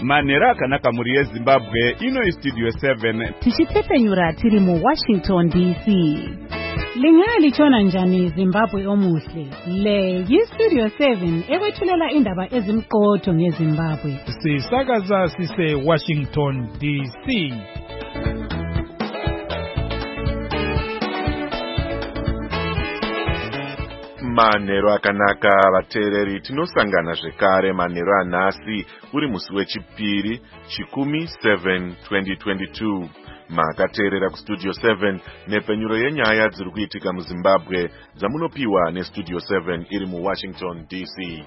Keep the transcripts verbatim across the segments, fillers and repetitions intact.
Manera akanaka muri yeZimbabwe, ino iStudio seven. Tichitepenyura tiri mu Washington D C. Lingali chona njani Zimbabwe omuhle. Le yiStudio seven ekwethulela indaba ezimqotho ngeZimbabwe. Sisakaza sise Washington D C. Manero akanaka vateereri, tinosangana zvekare manero anhasi uri musi wechipiri chikumi seven twenty twenty-two. Makateerera kuStudio seven nepenyuro yenyaya dziri kuitika muZimbabwe dzamunopiwa neStudio seven iri muWashington D C.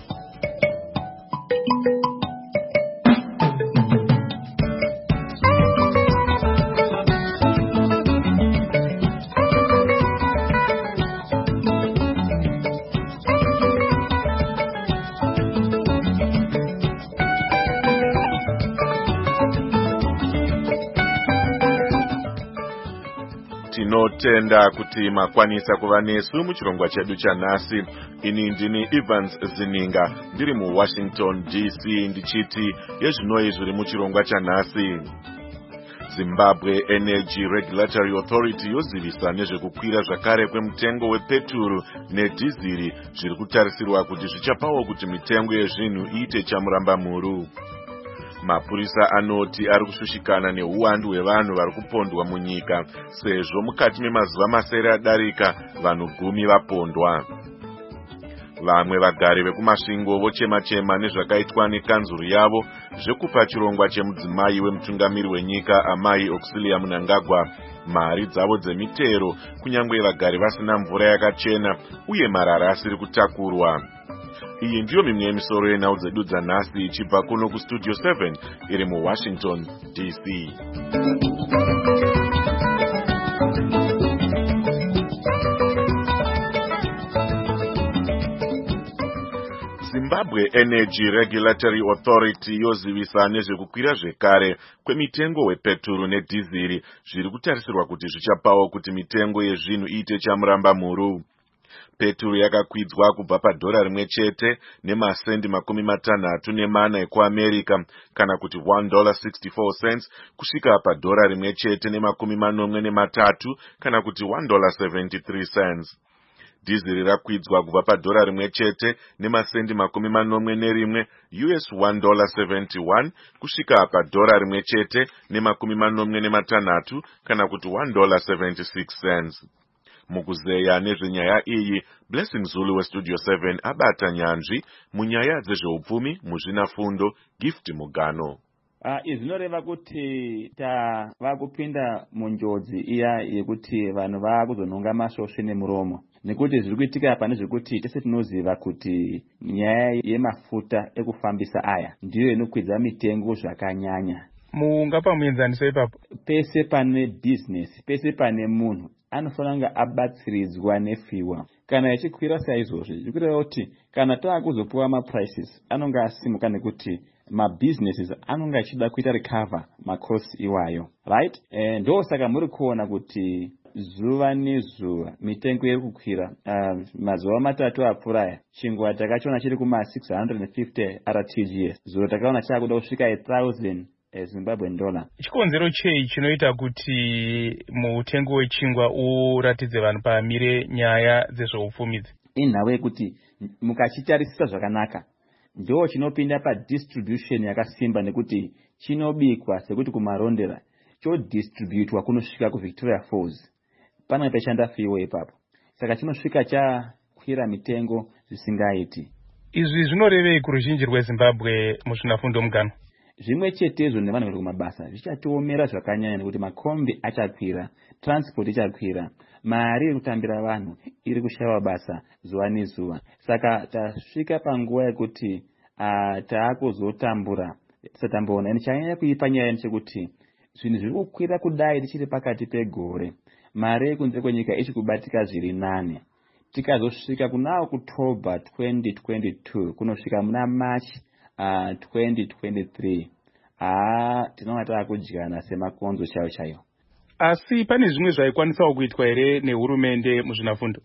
Tinotenda kuti makwanisa kuva nesu muchirongwa chedu chanhasi. Ini ndini Evans Zininga ndiri muWashington D C ndichiti yezvinoi zviri muchirongwa chanhasi. Zimbabwe Energy Regulatory Authority yozivisa nezvekukwira zvakare kwemutengo wepeturu nedhiziri zviri kutarisirwa kuti zvichapawo kuti mitengo yezvinhu iite chamurambamuru. Mapurisa anoti ari kushushikana neuwandu hwevanhu vari kupondwa munyika sezvo mukati memazuva masere adarika vanhu gumi vapondwa. Vamwe vagari vekumasvingo vochema-chema nezvakaitwa nekanzuru yavo zvekupa chirongwa chemudzimai wemutungamiri wenyika Amai Auxilia Mnangagwa mari dzavo dzemitero kunyange vagari vasina mvura yakachena uye marara asiri kutakurwa. Iyi ndiyo mimwe yemisoro yenhau dzedu dzanhasi ichibva kuno kuStudio seven iri muWashington D C. Zimbabwe Energy Regulatory Authority yozivisa nezvekukwira zvekare kwemitengo wepeturu nedhiziri zviri kutarisirwa kuti zvichapawo kuti mitengo yezvinhu iite chamurambamuru. Peturu yakakwidzwa kubva padhora rimwe chete nemasendi makumi matanhatu nemana ekuAmerika kana kuti one dollar sixty-four cents kusvika padhora rimwe chete nemakumi manomwe nematatu kana kuti one dollar seventy-three cents. Dhiziri rakwidzwa kubva padhora rimwe chete nemasendi makumi manomwe nerimwe U S one dollar seventy-one kusvika padhora rimwe chete nemakumi manomwe nematanhatu kana kuti one dollar seventy-six cents. Mukuzeya nezvenyaya iyi, Blessing Zulu weStudio seven abata nyanzvi munyaya dzezveupfumi muzvinafundo Gift Mugano. Uh, izvinoreva kuti tava kupinda munjodzi iya yekuti vanhu vakuzonhonga masvosve nemuromo. Nekuti zviri kuitika pane zvekuti tese tinoziva kuti nyaya yemafuta ekufambisa aya ndiyo inokwidza mitengo zvakanyanya. Mungapa muenzaniso ipapo? Pese pane business, pese pane munhu anofanira abatsiridzwa nefiwa. Kana ichikwira saizvozvi, zvikureva kuti kana taakuzopuwa maprices anonga asimuka nekuti mabusinesses anonga achida kuita recover macosts iwayo. Right? E, ndo saka muri kuona kuti zuva nezuva mitengo iri kukwira. Uh, mazuva matatu apfuura chingwa takachona chiri kuma six hundred fifty R T G S. Zuro takaona chakuda kusvika one thousand Zimbabwean dollar. Chikonzero chei chinoita kuti mutengo wechingwa uratidze vanhu pamire nyaya dzezveupfumi? Inhau yekuti mukachitarisisa zvakanaka ndo chinopinda padistribution yakasimba nekuti chinobikwa sekuti kumarondera chodistributwa kunosvika kuVictoria Falls. Pana pechanda fiwo ipapo. Saka chinosvika chakwira mitengo zvisingaiti. Izvi zvinorevei kuruzhinji rweZimbabwe muzvinafundo Mugano? Zvimwe chetezvo nevanhu vari kumabasa zvichatiomera zvakanyanya nekuti makombi achakwira, transport ichakwira, mari yekutambira vanhu iri kushaiwa basa zuva nezuva. Saka tasvika panguva yekuti uh, taakuzotambura tisatamboona. Ini chanyanya kuipa nyaya nechekuti zvinhu zviri kukwira kudai tichiri pakati pegore. Mari yekunze kwenyika ichikubatika zviri nane. Tikazosvika kuna October twenty twenty-two kunosvika muna March Uh, twenty twenty-three ah tinoona taakudyana semakonzo chayo chayo. Asi pane zvimwe zvaikwanisawo kuitwa here nehurumende muzvinafundo?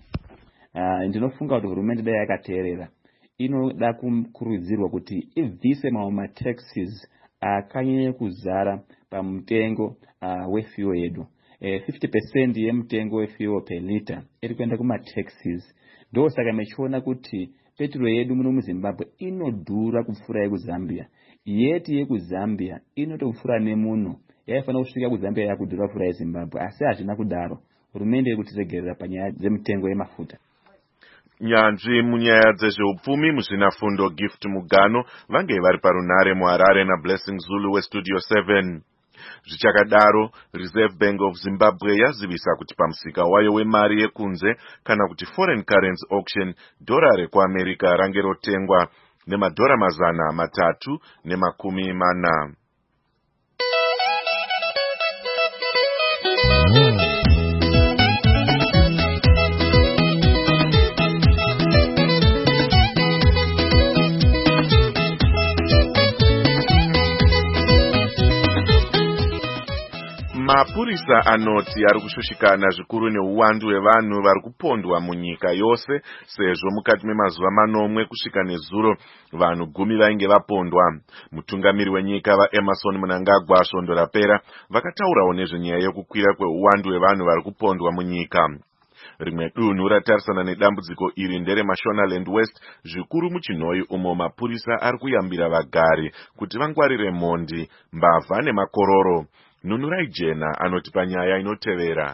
Uh, ndinofunga kuti hurumende dai yakateerera inoda kukurudzirwa kuti ibvise mamwe mataxes akanyanya kuzara pamutengo uh, wefuel yedu. Eh, fifty percent yemutengo wefuel per liter iri kuenda kumataxes. Ndo saka mechiona kuti petrol yedu muno muZimbabwe inodhura kupfuura yekuzambia. Yeti yekuzambia inotopfuura nemuno. Yaifanira kusvika kuZambia yakudhura kupfuura yeZimbabwe, asi hazvina kudaro. Hurumende iri kutiregerera panyaya dzemutengo yemafuta. Nyanzvi munyaya dzezveupfumi muzvinafundo Gift Mugano vange vari parunare muHarare naBlessing Zulu weStudio seven. Zvichakadaro, Reserve Bank of Zimbabwe yazivisa kuti pamusika wayo wemari yekunze kana kuti foreign currency auction, dhora rekuAmerica range rotengwa nemadhora mazana matatu nemakumi mana. Mapurisa anoti ari kushushikana zvikuru neuwandu hwevanhu vari kupondwa munyika yose, sezvo mukati memazuva manomwe kusvika nezuro vanhu gumi vainge vapondwa. Mutungamiri wenyika vaEmerson Mnangagwa svondo rapera vakataurawo nezvenyaya yekukwira kweuwandu hwevanhu vari kupondwa munyika. Rimwe dunhu ratarisana nedambudziko iri ndere Mashonaland West, zvikuru muChinhoyi, umo mapurisa ari kuyambira vagari kuti vangwarire mhondi, mbavha nemakororo. Nunurai Jena anoti panyaya inotevera.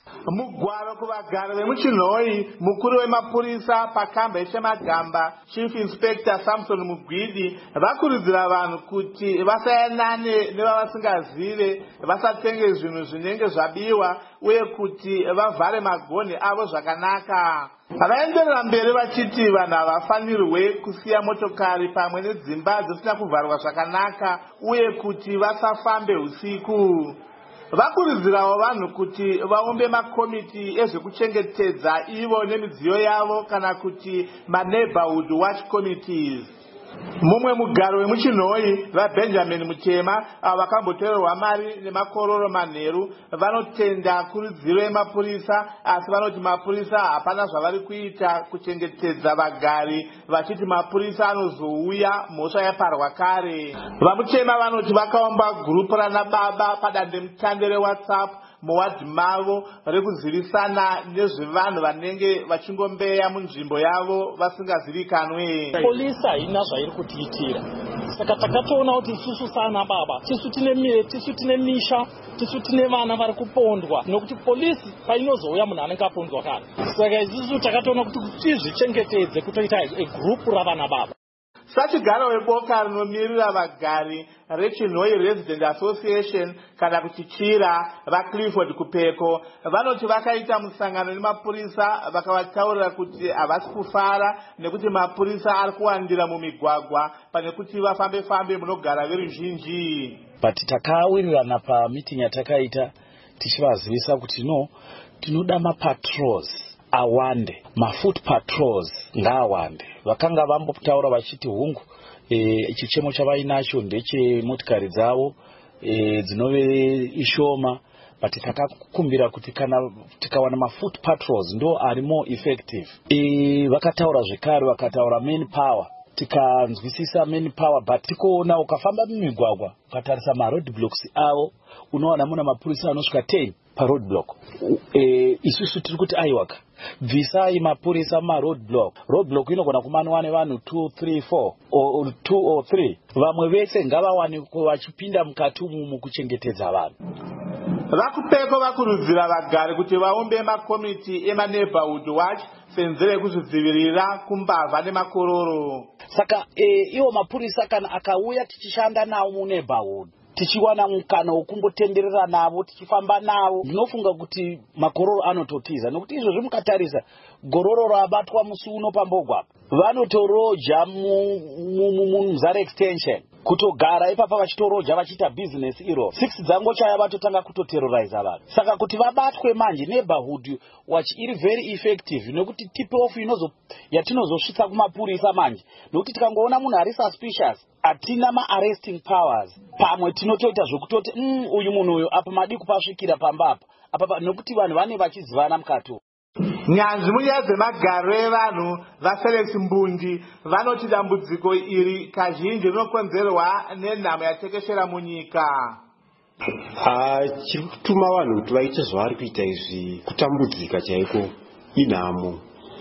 Mugwaro kuvagari vemuChinhoyi, mukuru wemapurisa pakamba yeChemagamba, Chief Inspector Samson Mugwidi, vakurudzira vanhu kuti vasayanane nevavasingazive, vasatenge zvinhu zvinenge zvabiwa, uye kuti vavhare magonhi avo zvakanaka. Vaenderera mberi vachiti vanhu havafanirwe kusiya motokari pamwe nedzimba dzisina kuvharwa zvakanaka, uye kuti vasafambe usiku. Vakurudzirawo vanhu kuti vaumbe makomiti ezvekuchengetedza ivo nemidziyo yavo kana kuti maneighborhood watch committees. Mumwe mugaro wemuChinhoyi, vaBenjamin Mutema, vakambotorerwa mari nemakororo manheru, vanotenda kurudziro yemapurisa, asi vanoti mapurisa hapana zvavari kuita kuchengetedza vagari, vachiti mapurisa anozouya mhosva yaparwa kare. VaMutema vanoti vakaumba gurupu rana baba padandemutande reWhatsApp muwadhi mavo rekuzivisana nezvevanhu vanenge vachingombeya munzvimbo yavo vasingazivikanwe. Polisi haina zvairi kutiitira, saka takatoona kuti isusu sana baba tisu tine mire, tisu tine misha, tisu tine vana vari kupondwa, nokuti polisi painozouya munhu anenge apondwa kare. Saka isusu takatoona kuti tizvichengetedze kutoita egrupu ravana baba. Sachigaro weboka rinomirira vagari reChinhoyi Resident Association kana kuti Chira vaClifford Kupeko vanoti vakaita musangano nemapurisa vakavataurira kuti havasi kufara nekuti mapurisa ari kuwandira mumigwagwa pane kuti vafambe fambe munogara veruzhinji. But takawirirana pameeting yatakaita tichivazivisa kuti no tinoda mapatrols awande, mafoot patrols ngaawande. Vakanga vambotaura vachiti hungu e, chichemo chavainacho ndeche motikari dzavo e, dzinove ishoma, but takakumbira kuti kana tikawana mafoot patrols ndo ari more effective. E, vakataura zvekare vakataura main power, tikanzwisisa main power, but tikoona ukafamba mumigwagwa ukatarisa maroad blocks avo unoona muna mapurisa anosvika ten paroad block. E, isusu tiri kuti aiwaka bvisai mapurisa maroad block. Road block inogona kumaniwa nevanhu two three four or two or three. Vamwe vese ngavawane vachipinda mukati umu mukuchengetedza vanhu. VaKupeko vakurudzira vagari kuti vaumbe makomiti emaneighborhood watch senzere kuzvidzivirira kumbavha nemakororo. Saka e, iwo mapurisa kana akauya tichishanda nawo muneighborhood, tichiwana mukana wokumbotenderera navo, tichifamba navo, ndinofunga kuti makororo anototiza, nokuti izvozvo mukatarisa gororo rabatwa musi uno pambogwa vanotoroja muMuzare extension kutogara ipapa vachitoroja vachiita business iro six dzango chaya vatotanga kutoterrorize vanhu. Saka kuti vabatwe manje neighborhood watch iri very effective, nokuti tip off inozo yatinozosvitsa kumapurisa manje, nokuti tikangoona munhu ari suspicious atina ma-arresting powers, pamwe tinotoita zvokutoti mm, uyu munhu uyu apa madii kupasvikira pamba apa apa, nokuti vanhu vane vachizivana mukati. nyanzvi munyaya dzemagariro evanhu vaFelix Mbundi vanoti dambudziko iri kazhinji rinokonzerwa nenhamo yatekeshera munyika. chiri kutuma vanhu kuti vaite zvavari kuita izvi kutambudzika chaiko inhamo.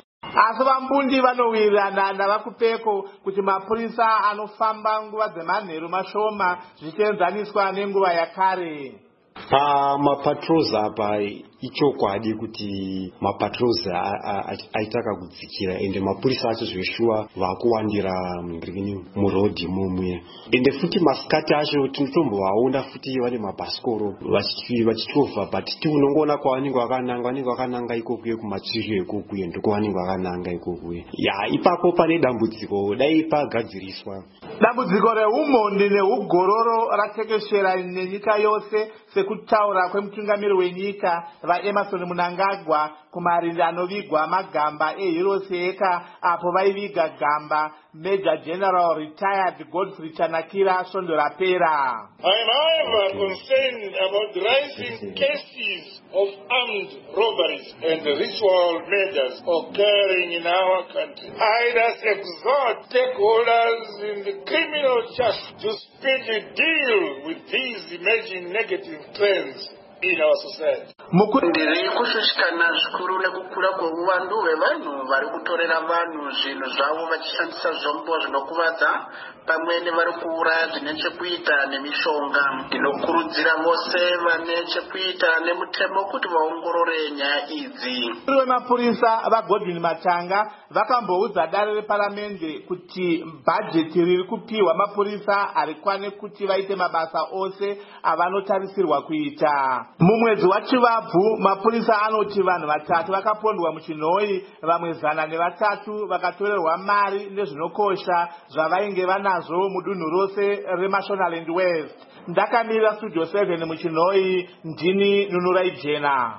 Asi vaMbundi vanowirirana navaKupeko kuti mapurisa anofamba nguva dzemanheru mashoma zvichienzaniswa nenguva yakare. Pamapatrols apa ichokwadi kuti mapatrols aitaka kudzikira ende mapurisa acho zveshuwa vakuwandira murodhi mumwe ende futi masikati acho tinotombovaona futi vane mabhasikoro vachichovha but tiunongoona kwavanenge vakananga vanenge vakananga ikokuye kumatsirio ikokuye ndiko vanenge vakananga ikokuye ya ipapo pane dambudziko dai pagadziriswa. Dambudziko reumhondi neugororo ratekeshera nenyika yose sekutaura kwemutungamiri wenyika vaEmerson Mnangagwa kumarinde anovigwa magamba eHiroseka apo vaiviga gamba Major General retired Godfrey Chanakira Svondo rapera. I am however concerned about the rising cases of armed robberies and ritual murders occurring in our country. I thus exhort stakeholders in the criminal justice to speedily deal with these emerging negative trends in our society. Ndiri kushushikana zvikuru nekukura kweuwandu hwevanhu vari kutorera vanhu zvinhu zvavo vachishandisa zvombo zvinokuvadza pamwe nevari kuuraya zvine chekuita nemishonga. Ndinokurudzira vose vane chekuita nemutemo kuti vaongorore nyaya idzi. Vemapurisa vaGodwin Matanga vakamboudza dare reparamende kuti bhajeti riri kupiwa mapurisa harikwane kuti vaite mabasa ose avanotarisirwa kuita. Mumwedzi waChivabvu mapurisa anoti vanhu vatatu vakapondwa muchinhoi, vamwe zana nevatatu vakatorerwa mari nezvinokosha zvavainge vanazvo mudunhu rose reMashonaland West. Ndakamirira Studio seven muchinhoi, ndini Nunurai Jena.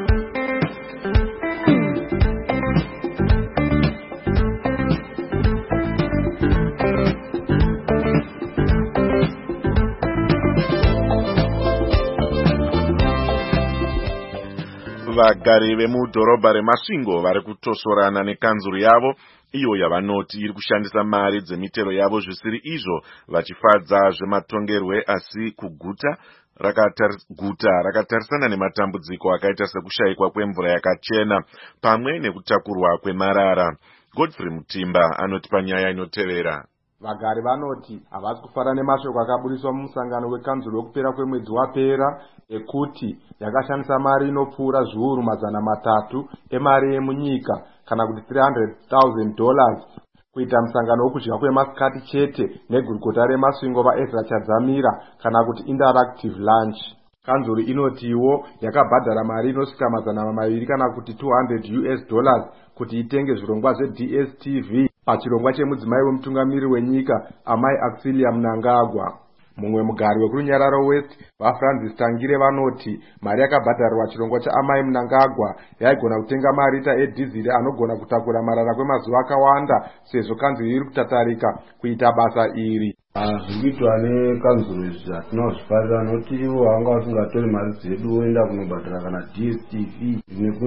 Vagari vemudhorobha reMasvingo vari kutosorana nekanzuru yavo iyo yavanoti iri kushandisa mari dzemitero yavo zvisiri izvo vachifadza zvematongerwe asi kuguta guta rakatarisana nematambudziko akaita sekushayikwa kwemvura yakachena pamwe nekutakurwa kwemarara. Godfrey Mutimba anoti panyaya inotevera. Vagari vanoti havasi kufara nemashoko akaburiswa mumusangano wekanzuru wekupera kwemwedzi wapera ekuti yakashandisa mari inopfuura zviuru mazana matatu emari yemunyika kana kuti three hundred thousand dollars kuita musangano wokudya kwemasikati chete negurukota reMasvingo vaEzra Chadzamira kana kuti interactive lunch. Kanzuru inotiwo yakabhadhara mari inosvika mazana maviri kana kuti two hundred U S dollars kuti itenge zvirongwa zveD S T V pachirongwa chemudzimai wemutungamiri wenyika Amai Axilia Mnangagwa. Mumwe mugari wekurunyararo West vaFrancis Tangire vanoti mari yakabhadharwa chirongwa chaAmai Mnangagwa yaigona kutenga marita edhiziri anogona kutakura marara kwemazuva akawanda sezvo kanzuru iri kutatarika kuita basa iri. Zvikuitwa nekanzuru izvi hatinazvifarira noti ivo vanga vasingatori mari dzedu oenda kunobhadhara kana D S T V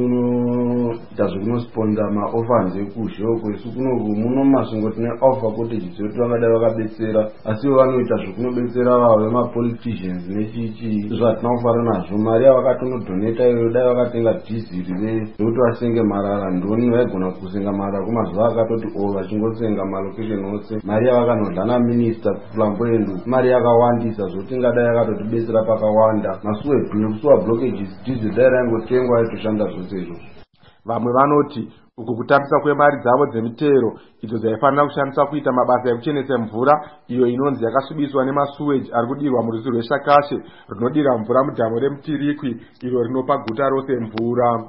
nekunoita zvekunosponza maofans ekuzhoko. Isu kuno muno Masvingo tine offer cottages kuti vangadai vakabetsera asi ivo vanoita zvekunobetsera vavo vemapoliticians nechichi zvatina kufara nazvo. Mari yavakatonodoneta iyo dai vakatenga dhiziri rekuti vasenge marara ndoni vaigona kusenga marara kwemazuva akatoti o vachingosenga malocation ose. Mari yavakanodhana minister flamboyant mari yakawandisa zvoti ngadai yakatotibetsera pakawanda. Masuwe nekusuwa blockages diesel dai raingotengwa aitoshanda zvose izvozvo. Vamwe vanoti uku kutambisa kwemari dzavo dzemitero idzo dzaifanira kushandiswa kuita mabasa ekuchenesa mvura iyo inonzi yakasvibiswa nemasuweji ari kudirwa murwizi rweShakashe rinodira mvura mudhamu reMutirikwi iro rinopa guta rose mvura.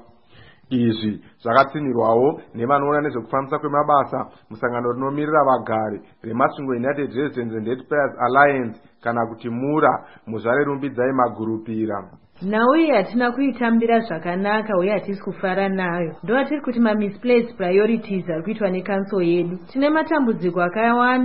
Izvi zvakatsinirwawo nevanoona nezvekufambisa kwemabasa musangano rinomirira vagari reMasvingo United Residents and Ratepayers Alliance kana kuti MURA muzvare rumbidzai magurupira. Nhau iyi hatina kuitambira zvakanaka uye hatisi kufara nayo. Ndo tiri kuti ma misplaced priorities ari kuitwa nekanso yedu. Tine matambudziko akawanda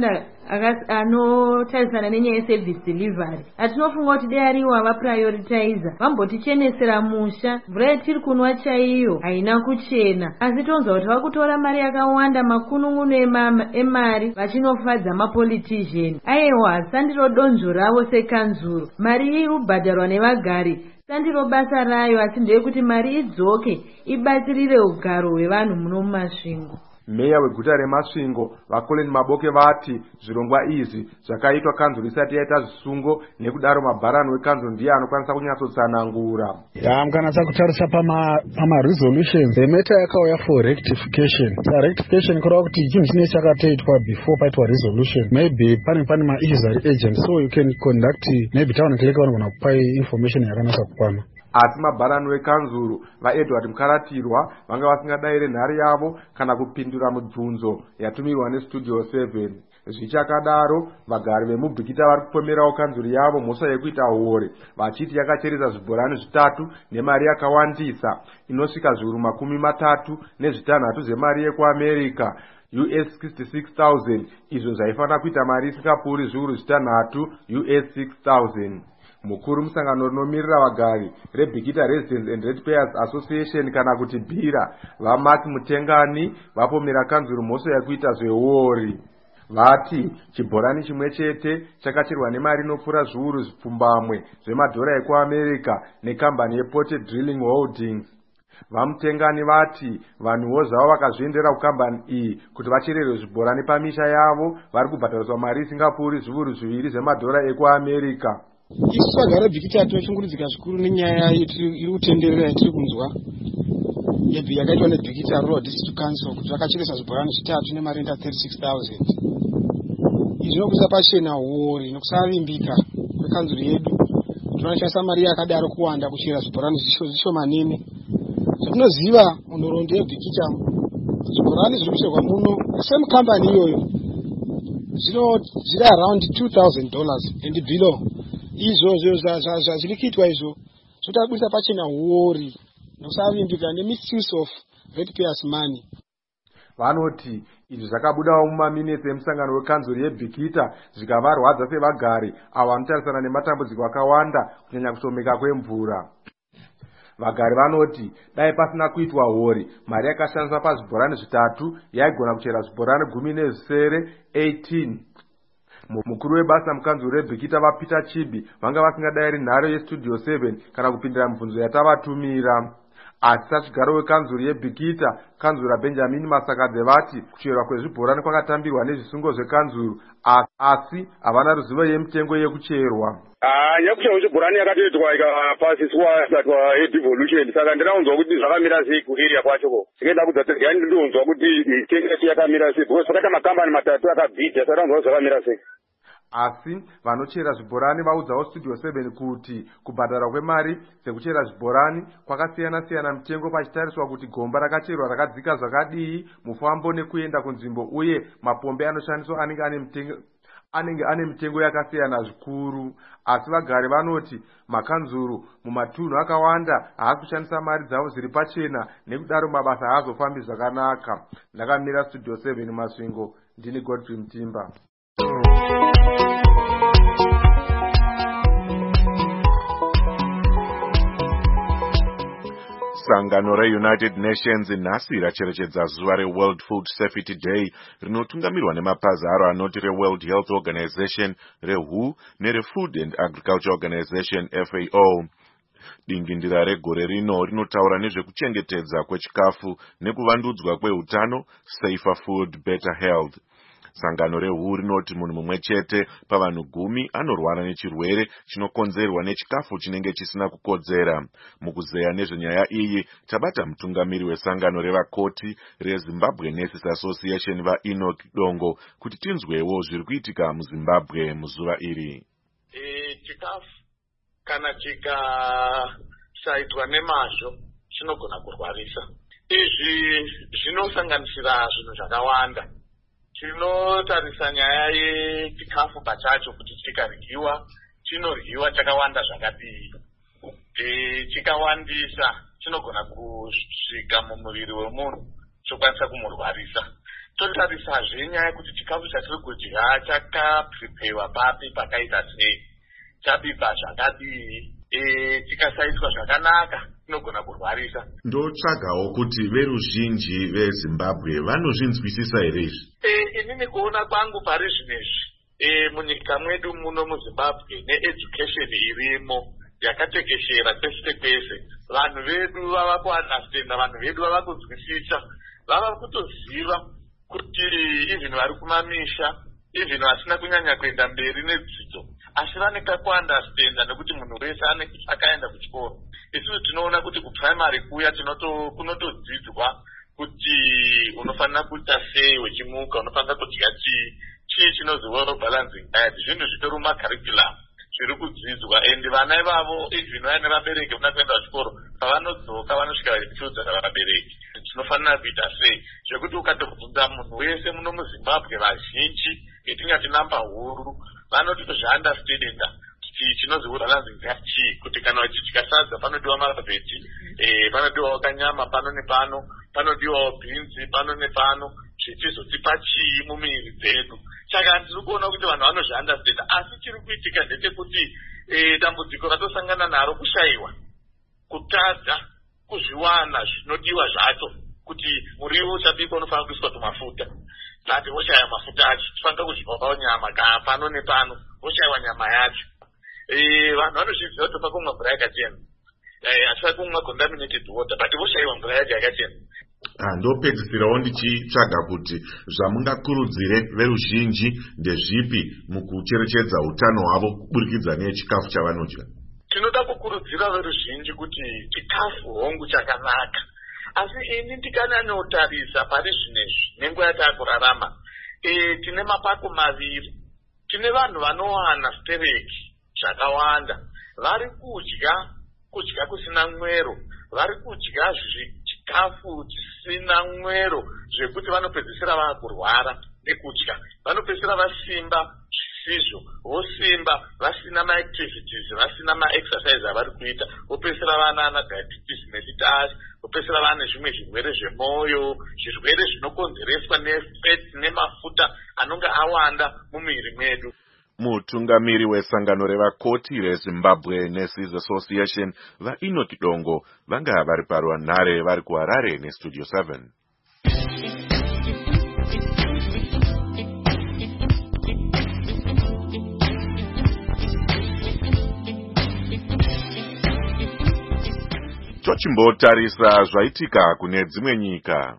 anotarisana nenyaya yeservice delivery atinofunga kuti dai ariwo avaprioritiza vambotichenesera musha. Mvura yatiri kunwa chaiyo haina kuchena, asi tonzwa kuti vakutora mari yakawanda makunun'uno emari vachinofadza mapolitician. Aiwa, sandiro donzvo ravo sekanzuro. Mari iri kubhadharwa nevagari, sandiro basa rayo, asi ndeyekuti mari idzoke ibatsirire ugaro hwevanhu muno mumasvingo. Meya weguta remasvingo vaColin Maboke vati zvirongwa izvi zvakaitwa kanzuro isati yaita zvisungo, nekudaro mabharani wekanzuro ndiye anokwanisa kunyatsotsanangura. Mukanatsa kutarisa pama pama resolutions emeta yakauya for rectification. Sa rectification kureva kuti chinhu chinenge chakatoitwa before paitwa resolution. Maybe pane pane ma issues ari agent, so you can conduct maybe town clerk vanogona kupai information yakanaka kukwana. Asi mabharani wekanzuro vaEdward Mukaratirwa vanga vasingadayire nhare yavo kana kupindura mibvunzo yatumirwa nestudio seven. Zvichakadaro vagari vemubhikita vari kupomerawo kanzuro yavo mhosva yekuita hore, vachiti yakacheresa zvibhorani zvitatu nemari yakawandisa inosvika zviuru makumi matatu nezvitanhatu zvemari yekuAmerica U S sixty-six thousand, izvo zvaifanira kuita mari isingapfuuri zviuru zvitanhatu U S six thousand. Mukuru musangano rinomirira vagari reBhikita Residents and Ratepayers Association kana kuti BIRA vaMark Mutengani vapomera kanzuro mhosva yekuita zvewori. Vati chibhorani chimwe chete chakacherwa nemari inopfuura zviuru zvipfumbamwe zvemadhora ekuAmerica nekambani yePorted Drilling Holdings. VaMutengani vati vanhuwo zvavo vakazviendera kukambani iyi kuti vachererwe zvibhorani pamisha yavo vari kubhadhariswa mari isingapfuuri zviuru zviviri zvemadhora ekuAmerica. Isu vagari veBhikita tinoshungurudzika zvikuru nenyaya iri kutenderera yatiri kunzwa yakaitwa neBhikita Rural District Council kuti vakacheresa zvibhorani zvitatu nemarenda thirty-six thousand. Izvi zvinokuisa pachena hori nekusavimbika kwekanzuro yedu. Tinoshandisa mari yakadaro kuwanda kuchera zvibhorani zvishomanene. Zvinoziva munhoroondo yeBhikita zvibhorani zviri kucherwa muno semukambani iyoyo zviri around two thousand dollars and below. Izvo zviri kuitwa izvo zvotabudisa pachena hori nekusavimbika nemisuse of ratepayers money. Vanoti izvi zvakabudawo mumaminitsi emusangano wekanzuro yeBhikita zvikavarwadza sevagari avo vanotarisana nematambudziko akawanda kunyanya kushomeka kwemvura. Vagari vanoti dai pasina kuitwa hori, mari yakashandiswa pazvibhorani zvitatu yaigona kuchera zvibhorani gumi nezvisere eighteen. Mukuru webasa mukanzuro reBhikita vaPeter Chibi vanga vasingadayiri nhare yestudio seven kana kupindira mibvunzo yatavatumira. Asi sachigaro wekanzuro yeBhikita kanzura Benjamin Masakadze vati kucherwa kwezvibhorani kwakatambirwa nezvisungo zvekanzuro asi havana ruzivo yemitengo yekucherwa. Ah, yakucherwa zvibhorani yakatoitwa ikapasiswa ikatwa yedevolution, saka ndinaunzwa kuti zvakamira sei kuarea kwachoko. Ndinoda kudzatega ndinonzwa kuti mitengo yakamira sei because pakaita makambani matatu akabhidha, saka ndinonzwa zvakamira sei. Asi vanochera zvibhorani vaudzawo studio seven kuti kubhadharwa kwemari dzekuchera zvibhorani kwakasiyana siyana mitengo pachitariswa kuti gomba rakacherwa rakadzika zvakadii, mufambo nekuenda kunzvimbo uye mapombe anoshandiswa anenge ane mitengo anenge ane mitengo yakasiyana zvikuru. Asi vagari vanoti makanzuro mumatunhu akawanda haasi kushandisa mari dzavo zviri pachena, nekudaro mabasa haazofambi zvakanaka. Ndakamira studio seven Masvingo, ndini Godfrey Mtimba. Sangano reUnited Nations nhasi racherechedza zuva reWorld Food Safety Day rinotungamirwa nemapazi aro anoti reWorld Health Organization, reW H O nereFood and Agriculture Organization F A O. Dingindira regore rino rinotaura nezvekuchengetedza kwechikafu nekuvandudzwa kweutano, safer food, better health. Sangano reW H O rinoti munhu mumwe chete pavanhu gumi anorwara nechirwere chinokonzerwa nechikafu chinenge chisina kukodzera. Mukuzeya nezvenyaya iyi tabata mutungamiri wesangano revakoti reZimbabwe Nurses Association vaEnoch Dongo kuti tinzwewo zviri kuitika muZimbabwe muzuva iri. E, chikafu kana chikasaitwa nemazvo chinogona kurwarisa. Izvi zvinosanganisira zvinhu zvakawanda. Tinotarisa nyaya yechikafu pachacho kuti chikaryiwa chinoryiwa chakawanda zvakadii. E, chikawandisa chinogona kusvika mumuviri wemunhu chokwanisa kumurwarisa. totarisazve nyaya yekuti chikafu chatiri kudya chakaprepewa papi pakaita sei, chabikwa zvakadii, e, chikasaiswa zvakanaka inogona kurwarisa. Ndotsvagawo kuti veruzhinji veZimbabwe vanozvinzwisisa here izvi? E, inini kuona kwangu pari zvinezvi e, munyika mwedu muno muZimbabwe needucation irimo yakatekeshera kwese kwese, vanhu vedu vava kuandastenda, vanhu vedu vava kunzwisisa, vava kutoziva kuti even vari kumamisha, even vasina kunyanya kuenda mberi nedzidzo, asi vaneka kuandastenda nekuti munhu wese akaenda kuchikoro. Isusu tinoona kuti kuprimary kuya tinoto kunotodzidzwa kuti unofanira kuita sei wechimuka, unofanira kudya chii, chii chinonzi well balancing diet, zvinhu zvitori mumacarriculum zviri kudzidzwa, and vana ivavo even vaine vabereki vana kuenda kuchikoro pavanodzoka vanosvika vachiudza vabereki tinofanira kuita sei, zvekuti ukatobvunza munhu wese muno muZimbabwe vazhinji yetingati namba huru vanotozviandastenda kuti chinonzi balancing diet chii, kuti kana vachidya sadza panodiwa marabheti, eh, panodiwawo kanyama pano nepano, panodiwawo bhinzi pano nepano, zvichizotipa chii mumiviri dzedu. Saka ndiri kuona kuti vanhu vanozviandastenda, asi chiri kuitika ndechekuti e, dambudziko ratosangana naro kushayiwa, kutadza kuzviwana zvinodiwa zvacho, kuti muriwo uchabikwa unofanira kuiswa tumafuta, zati woshaya mafuta acho tofanira kudyiwawo nyama kaa pano nepano, woshayiwa nyama yacho. E, vanhu vanozviziva kuti pakumwa mvura yakachena, asi kumwa contaminated water, but voshayiwa mvura yacho yakachena. Ndopedzisirawo ndichitsvaga kuti zvamungakurudzire veruzhinji ndezvipi mukucherechedza utano hwavo kuburikidza nechikafu chavanodya? Tinoda kukurudzira veruzhinji kuti chikafu hongu chakanaka, asi ini ndikanyanyotarisa pari zvinezvi nenguva yatakurarama, e, tine mapako maviri. Tine vanhu vanowana stereki zvakawanda, vari kudya kudya kusina mwero, vari kudya chikafu chisina mwero zvekuti vanopedzisira vakurwara nekudya, vanopedzisira vasimba zvisizvo, vosimba vasina maactivities, vasina maexercise avari kuita, vopedzisira vana na diabetes mellitus, vopedzisira vana zvimwe zvirwere zvemwoyo, zvirwere zvinokonzereswa nefats nemafuta anonga awanda mumuviri mwedu. Mutungamiri wesangano revakoti reZimbabwe Nurses Association vaEnoch Dongo vanga vari parwanhare vari kuHarare neStudio seven. Tochimbotarisa zvaitika kune dzimwe nyika.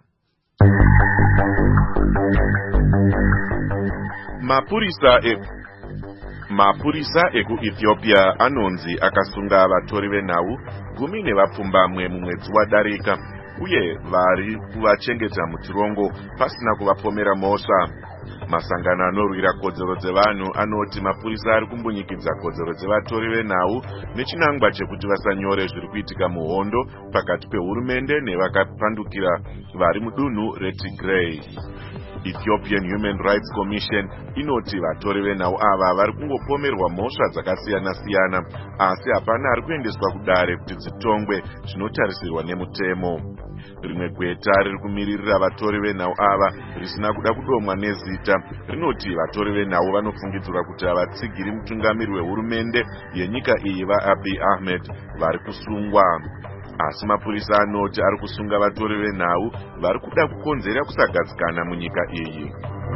Mapurisa e Mapurisa ekuEthiopia anonzi akasunga vatori venhau gumi nevapfumbamwe mumwedzi wadarika, uye vari kuvachengeta muchirongo pasina kuvapomera mhosva. Masangano anorwira kodzero dzevanhu anoti mapurisa ari kumbunyikidza kodzero dzevatori venhau nechinangwa chekuti vasanyore zviri kuitika muhondo pakati pehurumende nevakapandukira vari mudunhu reTigray. Ethiopian Human Rights Commission inoti vatori venhau ava vari kungopomerwa mhosva dzakasiyana-siyana, asi hapana ari kuendeswa kudare kuti dzitongwe zvinotarisirwa nemutemo. Rimwe gweta riri kumiririra vatori venhau ava risina kuda kudomwa nezita rinoti vatori venhau vanofungidzirwa kuti havatsigiri mutungamiri wehurumende yenyika iyi vaAbiy Ahmed vari kusungwa. Asi mapurisa anoti ari kusunga vatori venhau vari kuda kukonzera kusagadzikana munyika iyi.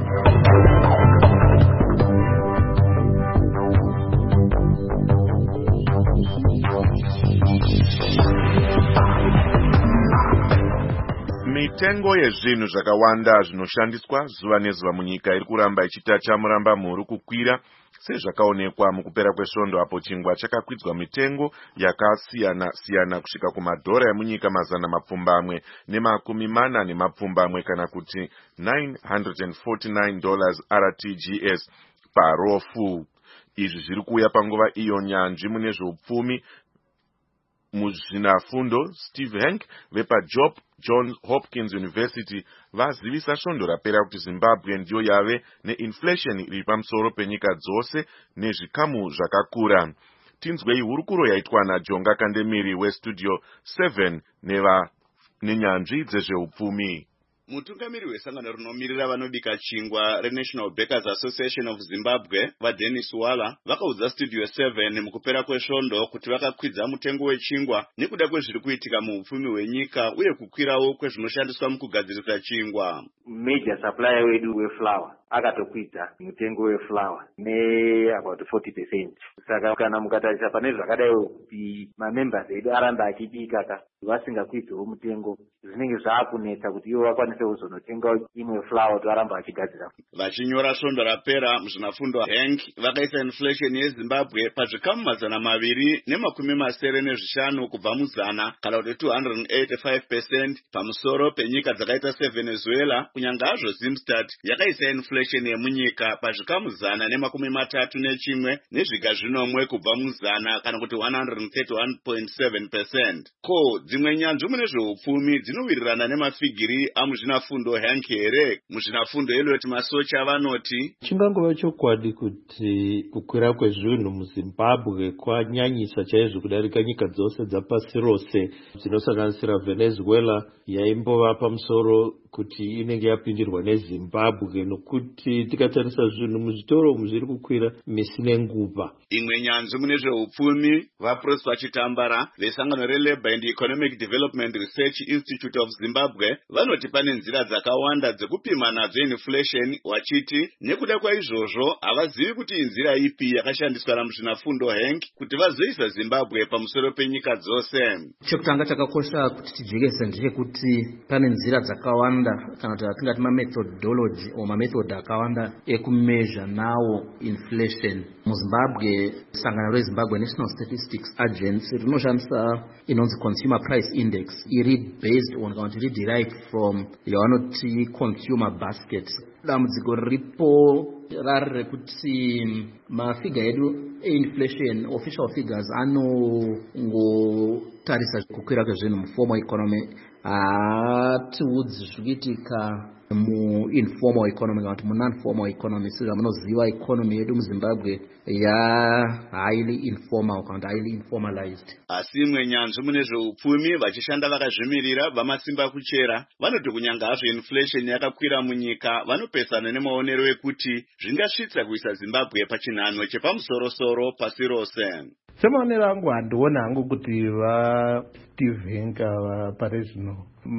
Mitengo yezvinhu zvakawanda zvinoshandiswa zuva nezuva munyika iri kuramba ichita chamuramba mhuru kukwira, sezvakaonekwa mukupera kwesvondo apo chingwa chakakwidzwa mitengo yakasiyana siyana kusvika kumadhora emunyika mazana mapfumbamwe nemakumi mana nemapfumbamwe kana kuti nine hundred forty-nine dollars R T G S parofu. Izvi zviri kuuya panguva iyo nyanzvi mune zveupfumi muzvinafundo Steve Hank vepaJob Johns Hopkins University vazivisa svondo rapera kuti Zimbabwe ndiyo yave neinflation iri pamusoro penyika dzose nezvikamu zvakakura. Tinzwei hurukuro yaitwa naJonga Kandemiri weStudio seven neva nenyanzvi dzezveupfumi. Mutungamiri wesangano rinomirira vanobika chingwa reNational Bakers Association of Zimbabwe vaDennis Wala vakaudza Studio seven mukupera kwesvondo kuti vakakwidza mutengo wechingwa nekuda kwezviri kuitika muupfumi hwenyika uye kukwirawo kwezvinoshandiswa mukugadzirisa chingwa. Major supplier wedu weflour akatokwidza mutengo weflour ne about forty percent. Saka kana mukatarisa pane zvakadai kuti mamembers edu aramba achibika ka vasingakwidzewo mutengo zvinenge zvaakunetsa kuti ivo vakwanise kuzonotenga imwe flour toaramba achigadzira. Vachinyora svondo rapera muzvinafundo Hank vakaisa inflation yeZimbabwe pazvikamu mazana maviri nemakumi masere nezvishanu kubva muzana kana kuti two hundred eighty-five percent pamusoro penyika dzakaita seVenezuela, kunyanga hazvo Zimstat yakaisa inflation yemunyika pazvikamu zana nemakumi matatu nechimwe nezviga zvinomwe kubva muzana kana kuti one hundred thirty-one point seven percent. Ko dzimwe nyanzvi mune zveupfumi dzinowirirana nemafigiri amuzvinafundo Hank here? Muzvinafundo Elliot Masocha vanoti chingangova chokwadi kuti kukwira kwezvinhu muZimbabwe kwanyanyisa chaizvo kudarika nyika dzose dzapasi rose dzinosanganisira Venezuela yaimbova pamusoro kuti inenge yapindirwa neZimbabwe, nokuti tikatarisa zvinhu muzvitoro zviri kukwira misi nenguva. Imwe nyanzvi mune zveupfumi vaProsper Chitambara vesangano reLabour and Economic Development Research Institute of Zimbabwe vanoti pane nzira dzakawanda dzekupima nadzo inflation, wachiti nekuda kwaizvozvo havazivi kuti inzira ipi yakashandiswa namuzvinafundo Hank kuti vazoisa Zimbabwe pamusoro penyika dzose. Chekutanga chakakosha kuti tijekese ndechekuti pane nzira dzakawanda kana kuti atingati mamethodology o mamethod akawanda ekumeasure nawo inflation. MuZimbabwe sangano reZimbabwe National Statistics Agency rinoshandisa inonzi Consumer Price Index iri based on kana kuti iri derived from yavanoti consumer basket. Dambudziko riripo rari rekuti mafiga edu inflation official figures anongotarisa kukwira kwezvinhu muformal economy, hatiudzi zvikuitika mu-informal economy kana kuti mu-non-formal economy. Sezvamunoziva economy yedu muZimbabwe ya-highly informal kana kuti highly informalized. Asi imwe nyanzvi mune zveupfumi vachishanda vakazvimirira vamasimba kuchera vanoti kunyanga hazvo inflation yakakwira munyika vanopesana nemaonero ekuti zvingasvitsa kuisa Zimbabwe pachinhanho chepamusoro-soro pasi rose. Semaonero angu handiona hangu kuti vaSteve Henka pari zvino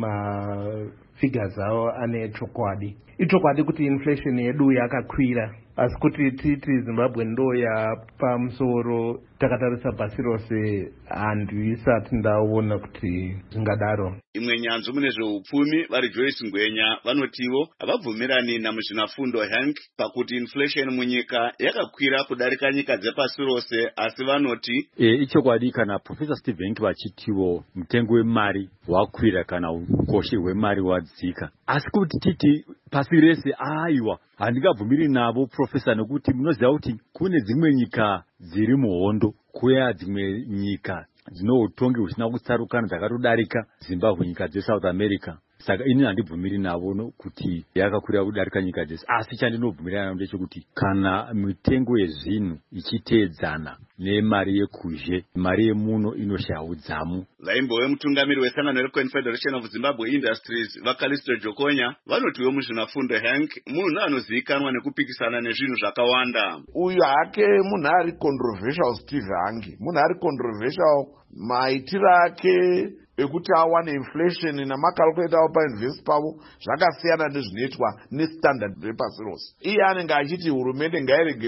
mafigures avo ane chokwadi. Ichokwadi kuti inflation yedu yakakwira, asi kuti titi Zimbabwe ndo yapamusoro takatarisa pasi rose handisati ndaona kuti zvingadaro. Imwe nyanzvi mune zveupfumi vari Joyce Ngwenya vanotivo havabvumirani namuzvinafundo Hank pakuti inflation munyika yakakwira kudarika nyika dzepasi rose, asi vanoti e, ichokwadi kana Professor Steve Hank vachitivo mutengo wemari wakwira kana ukoshe hwemari wadzika, asi kuti titi pasi rese aiwa handingabvumiri navo Professor, nekuti munoziva kuti kune dzimwe nyika dziri muhondo kuya dzimwe nyika dzino utongi husina kutsarukana dzakatodarika Zimbabwe, nyika dzeSouth America. Saka ini handibvumiri navo kuti yakakwira kudarika nyika dzese, asi chandinobvumirana navo ndechekuti kana mitengo yezvinhu ichiteedzana nemari yekuzhe, mari yemuno inoshaudzamo. Vaimbove mutungamiri wesangano reConfederation of Zimbabwe Industries vaKalisto Jokonya vanotiwo muzvinafundo Hank munhu anozivikanwa nekupikisana nezvinhu zvakawanda. Uyu hake munhu ari controversial Steve Hank, munhu ari controversial maitiro ake ekuti awane inflation namakalkuleta awo painvest pavo zvakasiyana nezvinoitwa nestandard repasi rose. Iye anenge achiti hurumende ngairege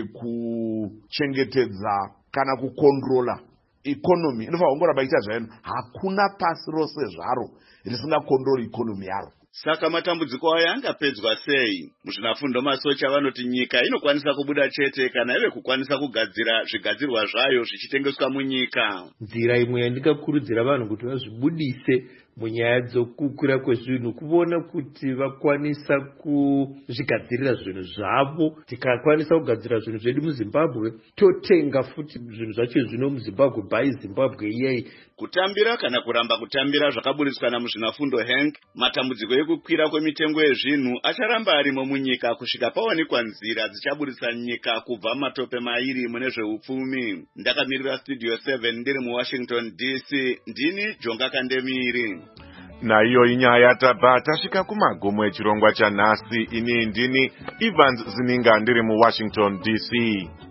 kuchengetedza kana kukontrola economy, inofanira kungoramba ichiita zvaino. Hakuna pasi rose zvaro risingakontroli economy yaro. Saka matambudziko aya angapedzwa sei? Muzvinafundo Masocha vanoti nyika inokwanisa kubuda chete kana ive kukwanisa kugadzira zvigadzirwa zvayo zvichitengeswa munyika. Nzira imwe yandingakurudzira vanhu kuti vazvibudise munyaya dzokukwira kwezvinhu kuona kuti vakwanisa kuzvigadzirira zvinhu zvavo. Tikakwanisa kugadzira zvinhu zvedu muZimbabwe totenga futi zvinhu zvacho zvino muZimbabwe by Zimbabwe iyei. Kutambira kana kuramba kutambira zvakaburiswa namuzvinafundo Hank, matambudziko ekukwira kwemitengo yezvinhu acharamba arimo munyika kusvika pawanikwa nzira dzichaburisa nyika kubva matope mairi mune zveupfumi. Ndakamirira Studio seven ndiri muWashington D C, ndini Jonga Kandemiri. Naiyo inyaya tabva tasvika kumagumo echirongwa chanhasi. Ini ndini Evans Zininga ndiri muWashington D C.